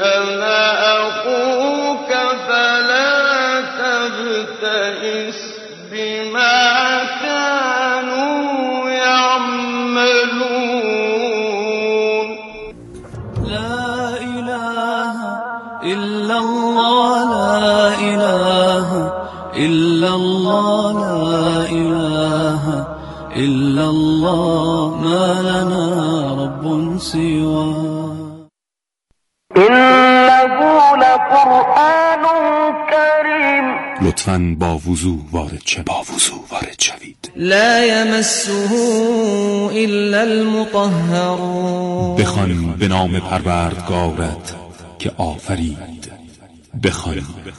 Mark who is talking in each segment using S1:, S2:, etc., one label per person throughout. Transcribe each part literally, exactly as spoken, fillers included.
S1: أنا أخوك فلا تبتئس بما كانوا يعملون
S2: لا إله إلا الله لا إله إلا الله لا إله إلا الله ما لنا رب سواه
S1: إنه لقرآن كريم
S3: لطفاً با وضوح وارد شوید با وضوح وارد شوید
S2: لا يمسه إلا المطهرون
S3: بخوان به نام پروردگارت که آفرید بخوان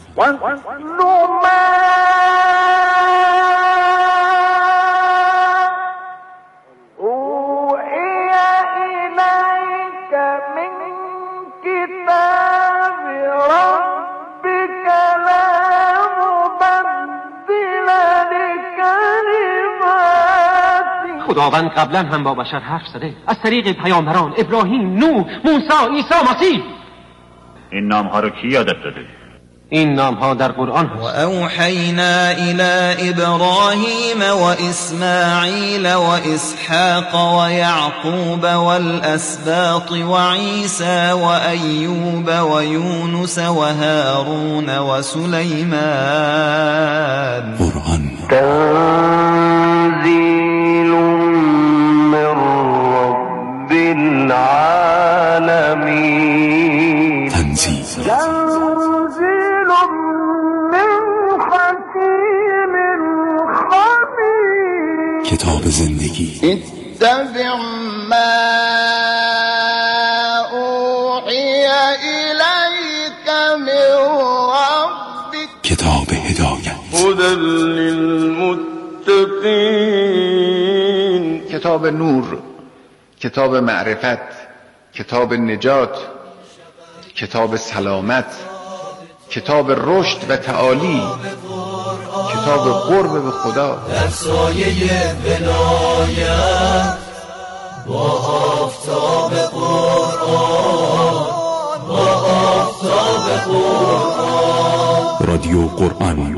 S4: خداوند قبلا هم با بشر حرف زده از طریق پیامبران ابراهیم، نوح، موسی، عیسی مسیح.
S5: این نام ها رو کی یادت داده؟
S4: این نام ها در قرآن هست.
S2: و اوحینا الی ابراهیم و اسماعیل و اسحاق و یعقوب والاسباط و عیسی و ایوب و یونس و هارون و سلیمان.
S3: قرآن
S1: تنزیل من رب العالمین
S3: تنزیل
S1: تنزیل من حکیم خبیر
S3: کتاب زندگی
S1: اتبع ما اوحی الیک من ربک
S3: کتاب هدایت
S1: هدی للمتقین
S6: کتاب نور، کتاب معرفت، کتاب نجات، کتاب سلامت، کتاب رشد و تعالی، کتاب قرب به خدا.
S2: در سایه ولایت با آفتاب قرآن با آفتاب قرآن.
S3: رادیو قرآن.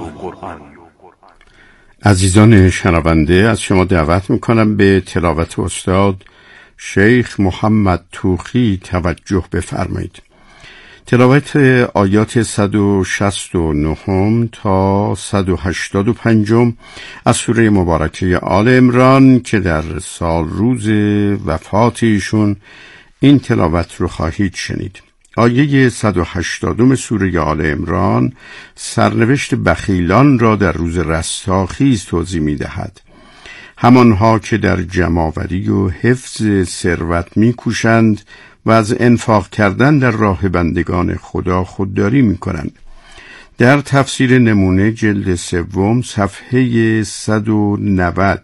S3: عزیزان شنونده، از شما دعوت میکنم به تلاوت استاد شیخ محمد توخی توجه بفرمایید. تلاوت آیات صد و شصت و نه تا صد و هشتاد و پنج از سوره مبارکه آل عمران که در سال روز وفات ایشون این تلاوت رو خواهید شنید. آیه صد و هشتاد سوره آل عمران سرنوشت بخیلان را در روز رستاخیز توضیح می دهد. همانها که در جمع‌آوری و حفظ ثروت می کوشند و از انفاق کردن در راه بندگان خدا خودداری می کنند. در تفسیر نمونه جلد سوم صفحه صد و نود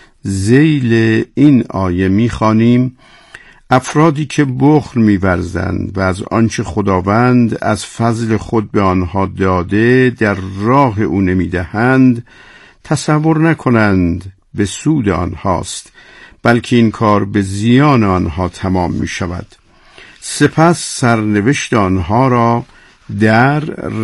S3: ذیل این آیه می خوانیم: افرادی که بخل می‌ورزند و از آنچه خداوند از فضل خود به آنها داده در راه او نمی‌دهند تصور نکنند به سود آنهاست، بلکه این کار به زیان آنها تمام می‌شود. سپس سرنوشت آنها را در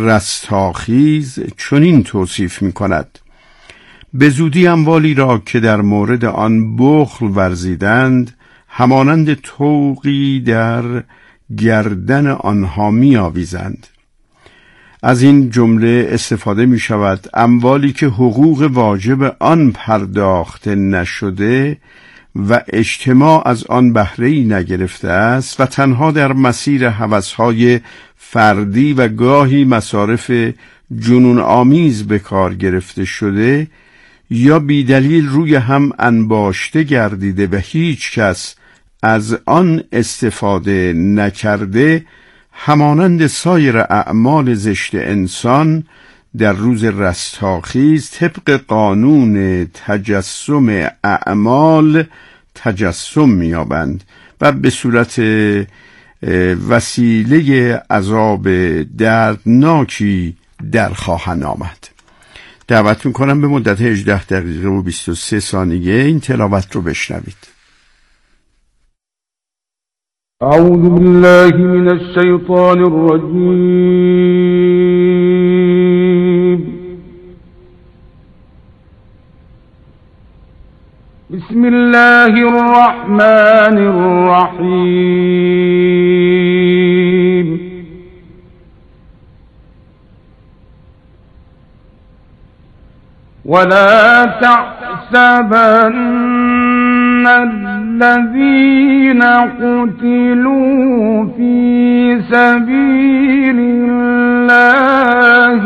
S3: رستاخیز چنین توصیف می‌کند: به زودی اموالی را که در مورد آن بخل ورزیدند همانند طوقی در گردن آنها می آویزند. از این جمله استفاده می شود اموالی که حقوق واجب آن پرداخته نشده و اجتماع از آن بهره‌ای نگرفته است و تنها در مسیر هوس‌های فردی و گاهی مصارف جنون آمیز به کار گرفته شده یا بیدلیل روی هم انباشته گردیده و هیچ کس از آن استفاده نکرده، همانند سایر اعمال زشت انسان در روز رستاخیز طبق قانون تجسم اعمال تجسم می‌یابند و به صورت وسیله عذاب دردناکی در خواهند آمد. دعوت میکنم به مدت هجده دقیقه و بیست و سه ثانیه این تلاوت رو بشنوید.
S7: أعوذ بالله من الشيطان الرجيم. بسم الله الرحمن الرحيم. ولا تحسبن الذين قتلوا في سبيل الله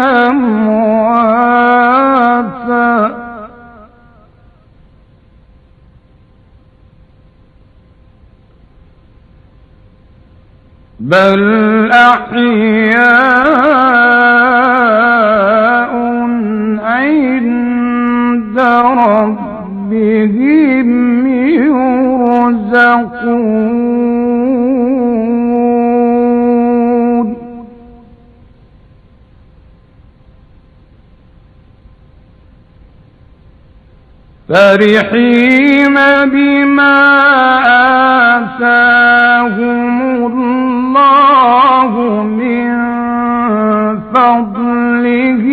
S7: أمواتا بل أحياء عند ربهم يرزقون. فرحين بما آتاهم الله من فضله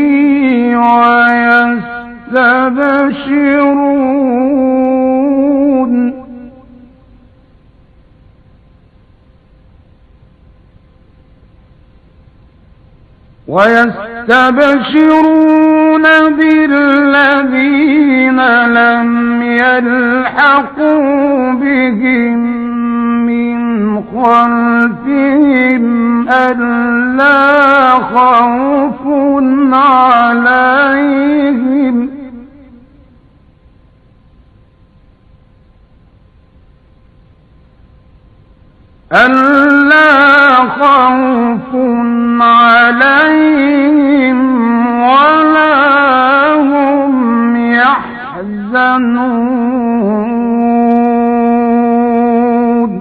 S7: ويستبشرون ويستبشرون بالذين لم يلحقوا بهم من خلفهم ألا خوف عليهم ألا خوف عليهم ولا هم يحزنون.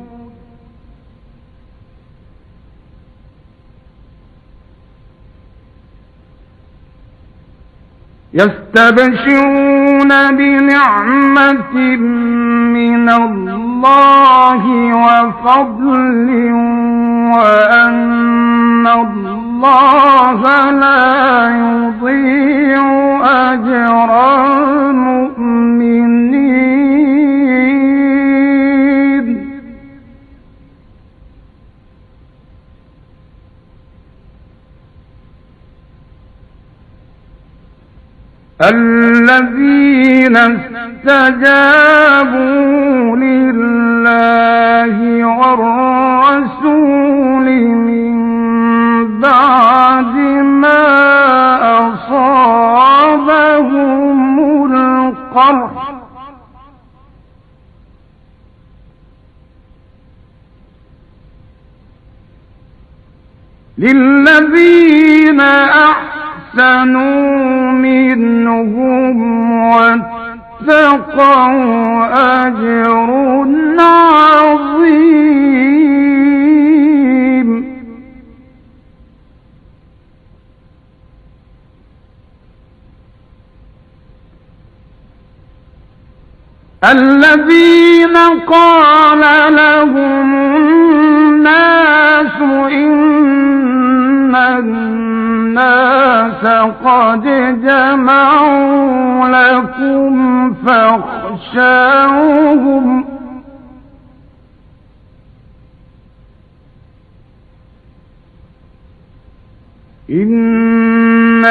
S7: يستبشرون بنعمة من الله وفضل وأن الله لا يضيع أجر المؤمنين. الذين استجابوا لله والرسول من بعد ما أصابهم القرح للذين أحسنوا منهم واتقوا أجر عظيم. الذين قال لهم الناس إن الناس قد جمعوا لكم فاخشوهم إن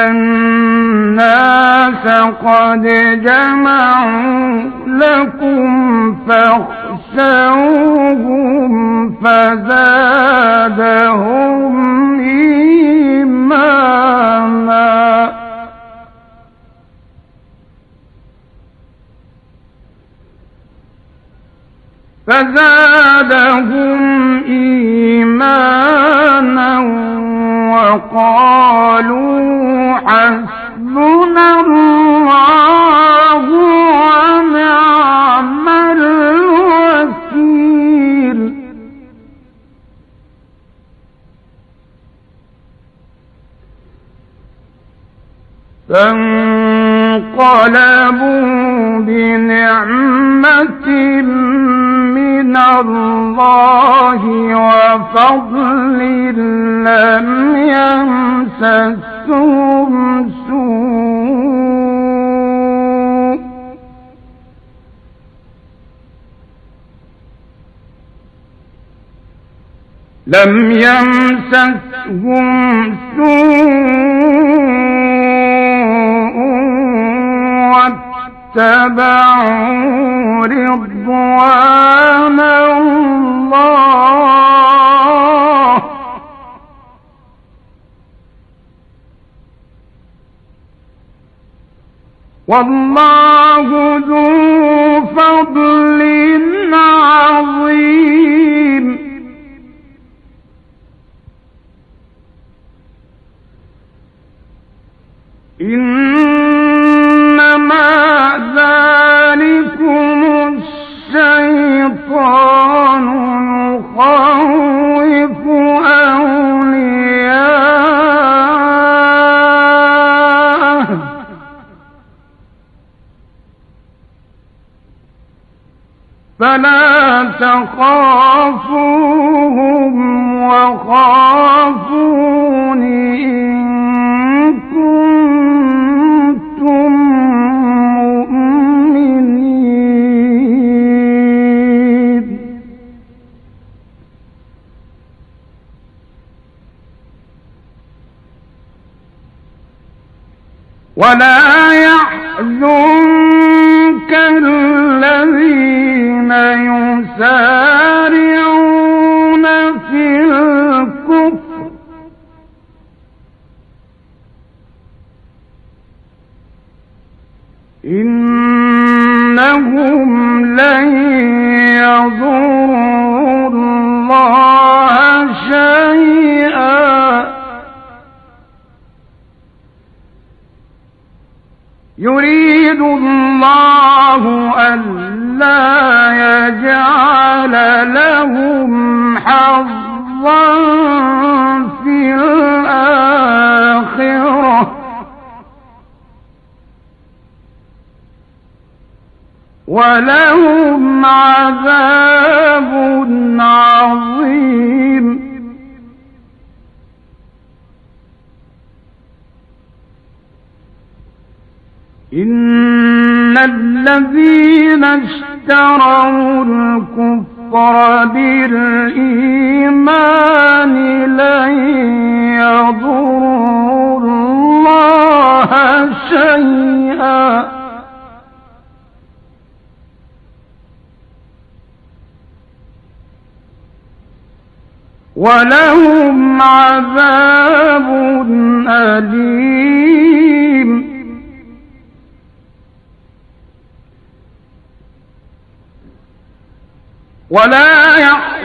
S7: الناس قد جمعوا لكم فاخشوهم فزادهم إيمانا فزادهم إيمانا وقالوا حسبنا الله ونعم الوكيل. فانقلبوا بنعمة من من الله وفضل لم يمسسهم سوء لم يمسسهم سوء واتبعوا رضوان الله والله ذو فضل عظيم إنما ذلكم الشيطان يخوف أولياءه فلا تخافوهم وخافون إن كنتم مؤمنين ولا يحزنك الذين يسارعون في الكفر إنهم لن يضروا الله شيئا يريد الله ألا يجعل لهم حظا في الآخرة ولهم عذاب عظيم إن الذين اشتروا الكفر بالإيمان لن يضروا الله شيئا ولهم عذاب أليم ولا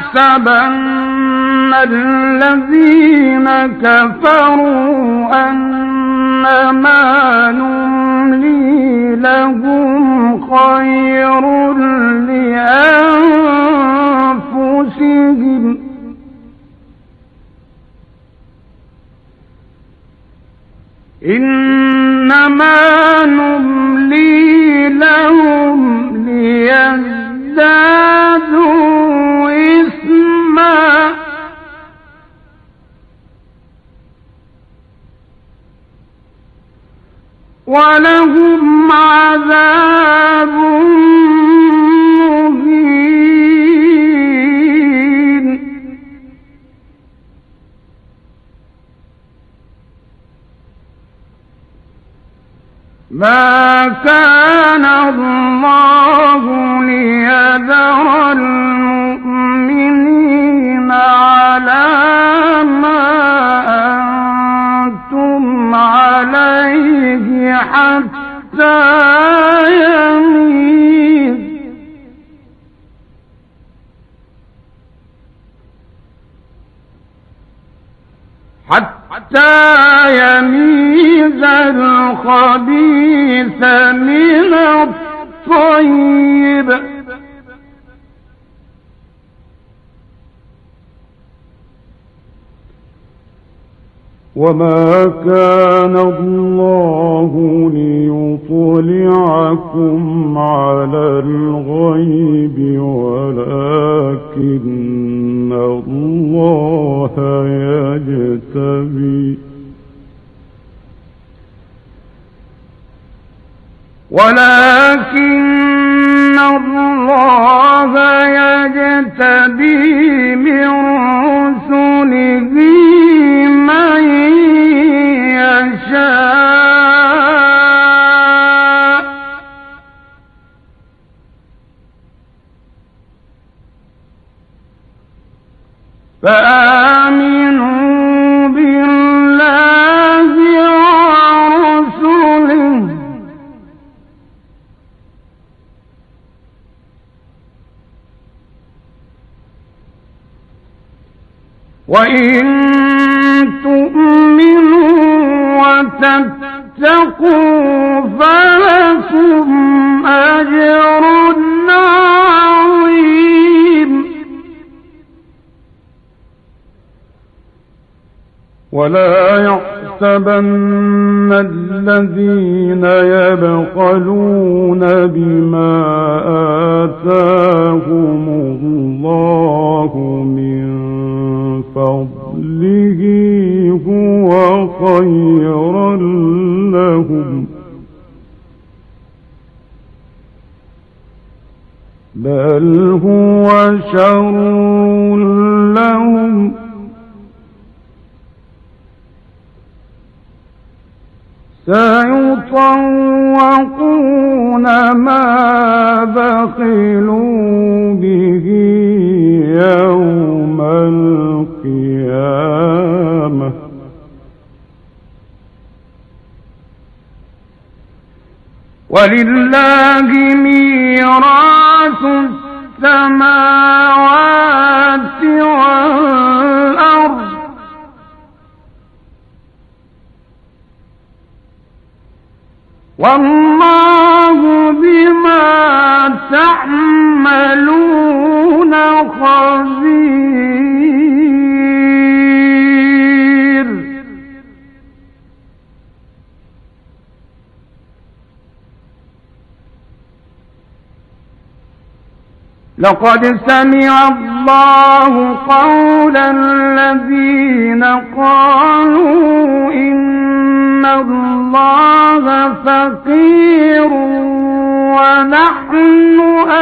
S7: يحسبن الذين كفروا أنما نملي لهم خير لأنفسهم إنما نملي لهم ليزدادوا إثما ولهم عذاب مهين ما كان الله ليذر المؤمنين على ما أنتم عليه حتى يميز حتى يميز الخبيث من الطيب وما كان الله ليطلعكم على الغيب ولكن الله يجتبي ولكن الله يجتبي من رسله من يشاء فآمنوا بالله ورسله وإن تؤمنوا وتتقوا فلكم أجر عظيم ولا يحسبن الذين يبخلون بما آتاهم الله من فضله هو خيرا لهم بل هو شر لهم سيطوقون ما بخلوا به يوم القيامة ولله ميراث السماوات والأرض والله بما تعملون خبير لقد سمع الله قول الذين قالوا إن الله فقير ونحن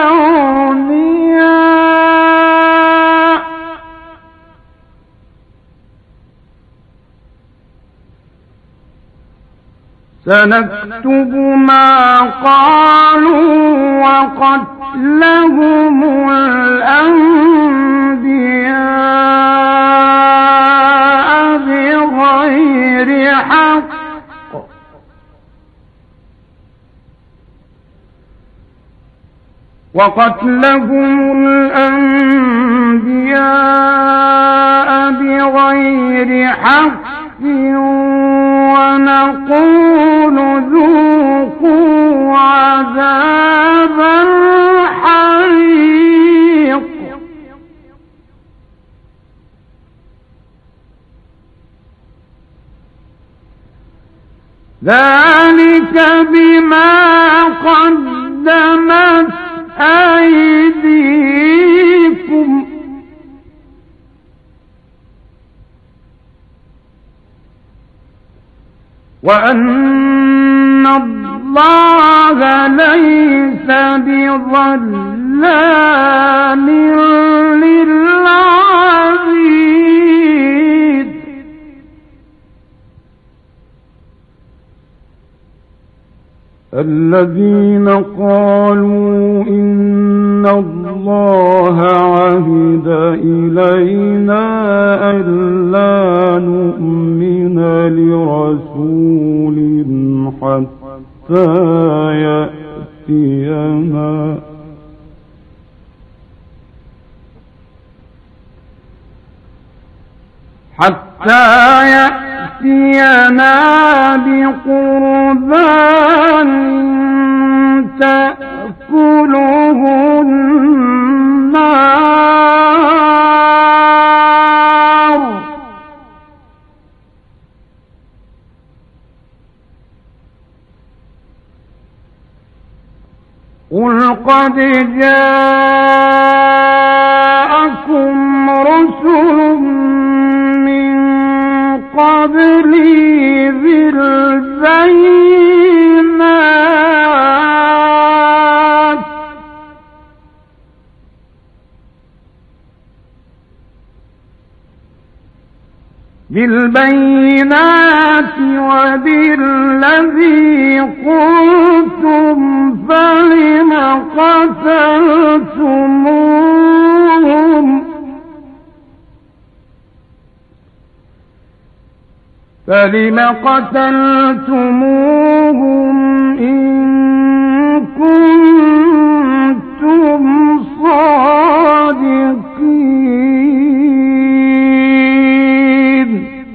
S7: أغنياء سنكتب ما قالوا وقتلهم الأنبياء بغير حق وقتلهم الأنبياء بغير حق ونقول ذوقوا عذاب الحريق ذلك بما قدمت أيديكم وأن الله ليس بظلام للعبيد الذين قالوا إن الله عهد إلينا ألا نؤمن لرسول حتى يأتينا حتى يأتينا بقربان تأكله النار قد جاءكم رسل من قبلي بالبينات بالبينات وبالذي قلتم فلم قتلتموهم فلم قتلتموهم إن كنتم صادقين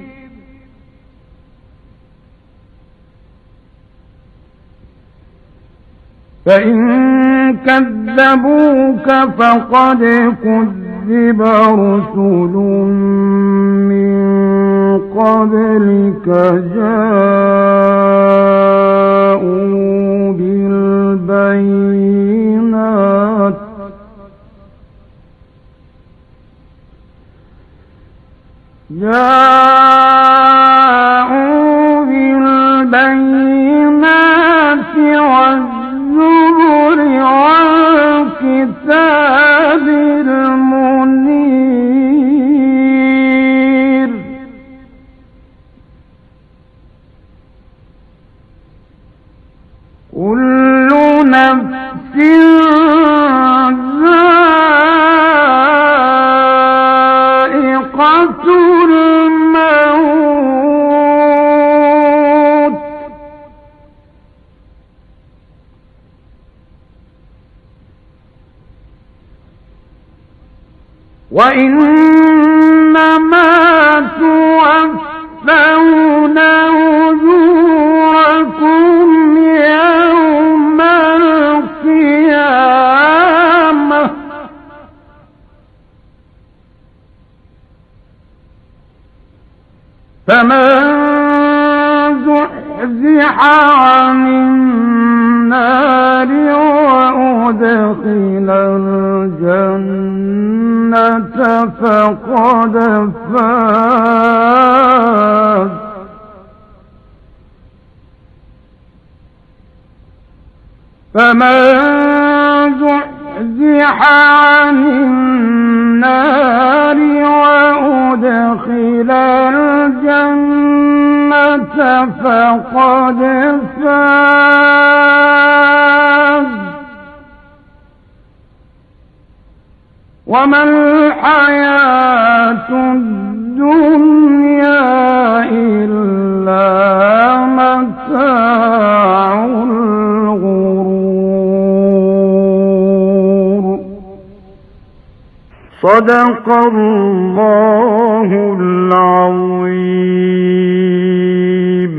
S7: فإن كذبوك فقد كذب رسل من قبلك جاءوا بالبينات جاءوا بالبينات والزبر والكتاب المنير كل نفس ذائقة الموت وإنما توفون أجوركم يوم القيامة فمن زحزح عن النار وأدخل الجنة فقد فاز فمن زحزح عن النار وأدخل الجنة فقد فاز وما الحياة الدنيا إلا متاع الغرور صدق الله العظیم.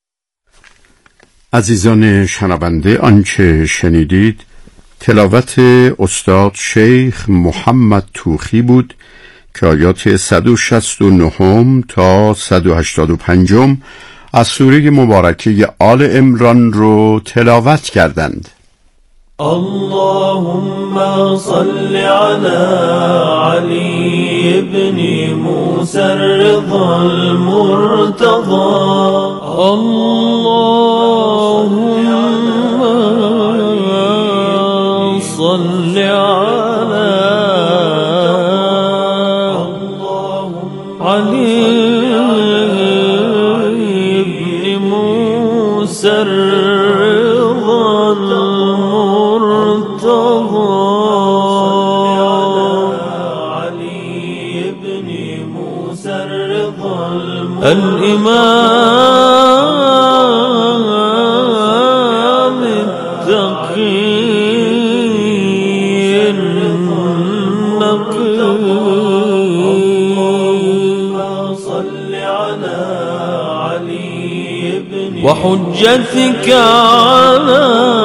S3: عزیزان شنونده، آنچه شنیدید تلاوت استاد شیخ محمد توخی بود که آیات صد و شصت و نه تا صد و هشتاد و پنج از سوره مبارکه آل عمران رو تلاوت کردند.
S2: اللهم صل على علي بن موسى الرضا المرتضى اللهم صل على علي بن موسى الرضا المرتضى علي بن موسى الرضا الإمام التقي وحجتك على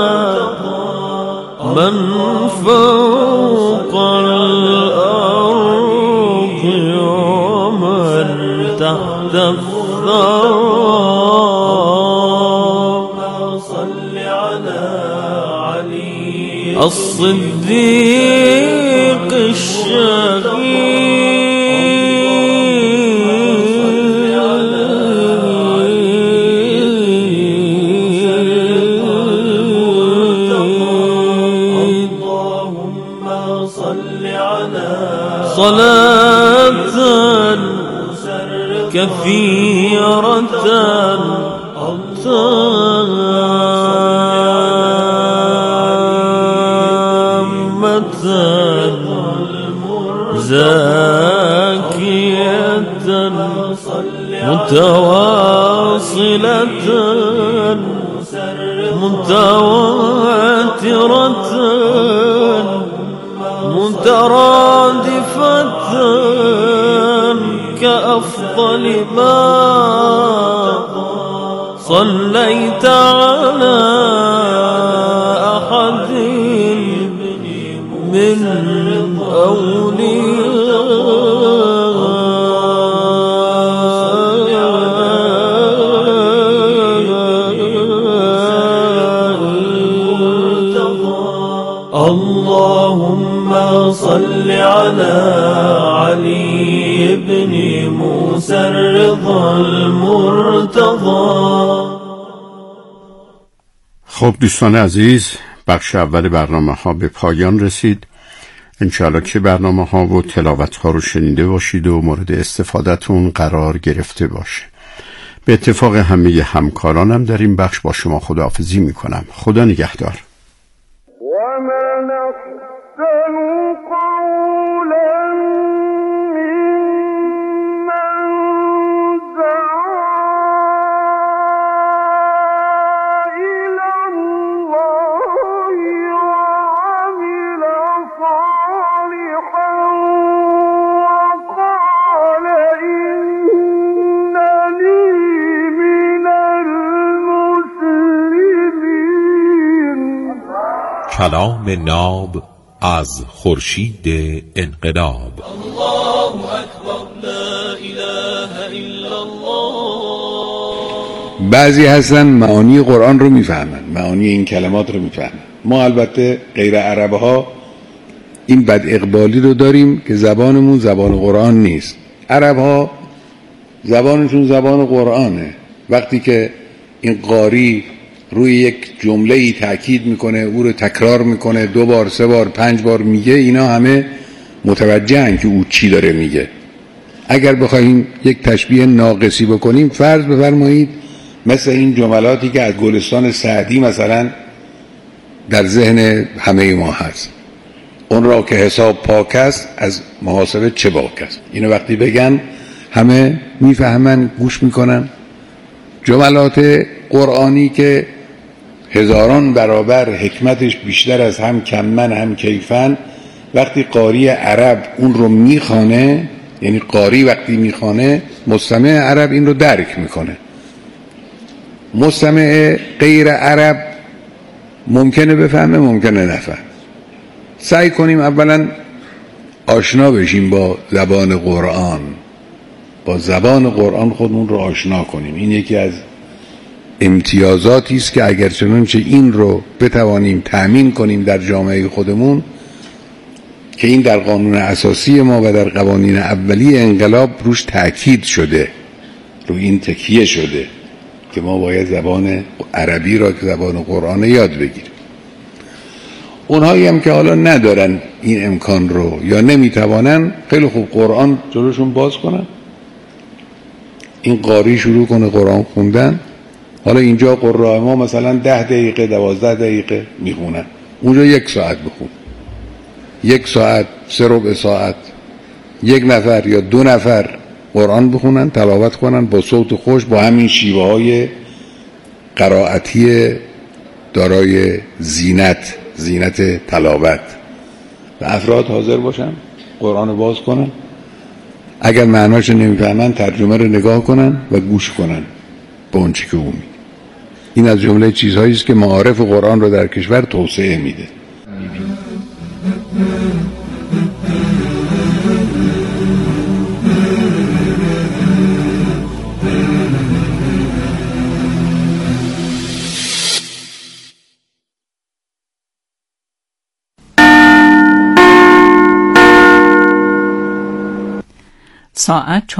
S2: من فوق الأرض ومن تحت الثرى صل على علي الصديق الشهيد صلاة كثيرة تامة زاكية متواصلة متواترة مترادفة كأفضل ما صليت على أحد من أولياء اللهم صل على علي بن موسى الرضا المرتضى.
S3: خب دوستان عزیز، بخش اول برنامه ها به پایان رسید. انشاءالله که برنامه ها و تلاوت ها رو شنیده باشید و مورد استفادهتون قرار گرفته باشه. به اتفاق همه همکارانم در این بخش با شما خداحافظی میکنم. خدا نگهدار.
S7: ومن أحسن قولا ممن دعا إلى الله وعمل صالحا وقال إنني من المسلمين.
S8: کلام ناب از خورشید انقلاب.
S2: الله اکبر لا اله الا الله.
S6: بعضی هستن معانی قرآن رو میفهمن، معانی این کلمات رو میفهمن. ما البته غیر عرب ها این بد اقبالی رو داریم که زبانمون زبان قرآن نیست. عرب ها زبانشون زبان قرآنه. وقتی که این قاری روی یک جمله‌ای تأکید میکنه، او رو تکرار میکنه، دو بار، سه بار، پنج بار میگه، اینا همه متوجهن که او چی داره میگه. اگر بخوایم یک تشبیه ناقصی بکنیم، فرض بفرمایید مثل این جملاتی که از گلستان سعدی مثلا در ذهن همه ما هست: اون را که حساب پاک است از محاسبه چه باک است. اینو وقتی بگن همه میفهمن، گوش میکنن. جملات قرآنی که هزاران برابر حکمتش بیشتر از هم کمن هم کیفن، وقتی قاری عرب اون رو میخوانه، یعنی قاری وقتی میخوانه، مستمع عرب این رو درک میکنه. مستمع غیر عرب ممکنه بفهمه، ممکنه نفهم. سعی کنیم اولا آشنا بشیم با زبان قرآن، با زبان قرآن خودمون رو آشنا کنیم. این یکی از امتیازاتی است که اگر چنانچه این رو بتوانیم تأمین کنیم در جامعه خودمون، که این در قانون اساسی ما و در قوانین اولیه انقلاب روش تأکید شده، رو این تکیه شده که ما باید زبان عربی را که زبان قرآن یاد بگیریم. اونهایی هم که حالا ندارن این امکان رو یا نمیتوانن، خیلی خوب قرآن جلوشون باز کنن، این قاری شروع کنه قرآن خوندن. حالا اینجا قرآن ما مثلا ده دقیقه دوازده دقیقه میخونن، اونجا یک ساعت بخون، یک ساعت، سه ربع ساعت، یک نفر یا دو نفر قرآن بخونن، تلاوت کنن با صوت خوش، با همین شیوه های قرائتی دارای زینت، زینت تلاوت، و افراد حاضر باشن قرآن باز کنن. اگر معناش نمیفهمن ترجمه رو نگاه کنن و گوش کنن به اون چی که اون میگه. این از جمله چیزهایی است که معارف قرآن رو در کشور توسعه میده.
S9: ساعت